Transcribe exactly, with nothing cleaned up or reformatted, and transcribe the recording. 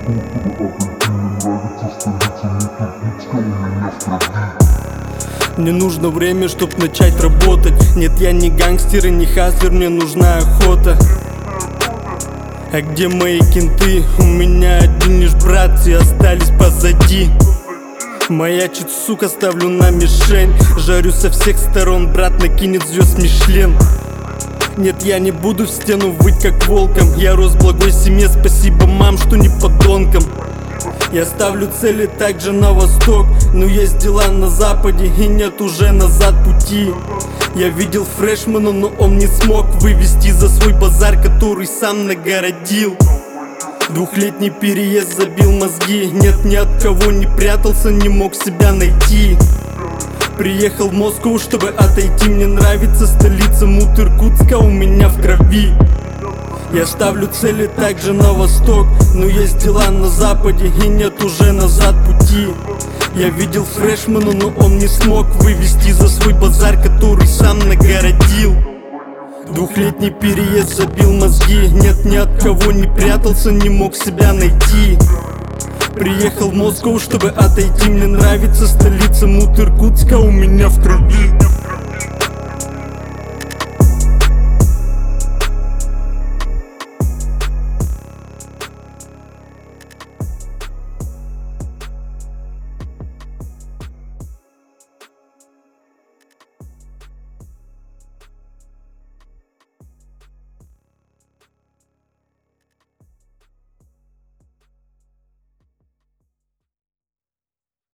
Мне нужно время, чтоб начать работать. Нет, я не гангстер и не хастлер, мне нужна охота. А где мои кенты? У меня один лишь брат, все остались позади. Маячит, сука, ставлю на мишень. Жарю со всех сторон, брат накинет звезд Мишлен. Нет, я не буду в стену выть как волком. Я рос в благой семье, спасибо, мам, что не подонком. Я ставлю цели также на восток, но есть дела на западе и нет уже назад пути. Я видел фрешмана, но он не смог вывести за свой базар, который сам нагородил. Двухлетний переезд забил мозги. Нет, ни от кого не прятался, не мог себя найти. Приехал в Москву, чтобы отойти. Мне нравится столица, мут Иркутска у меня в крови. Я ставлю цели также на восток, но есть дела на западе и нет уже назад пути. Я видел фрешмана, но он не смог вывести за свой базар, который сам нагородил. Двухлетний переезд забил мозги. Нет, ни от кого не прятался, не мог себя найти. Приехал в Москву, чтобы отойти. Мне нравится столица, мут Иркутска у меня в крови.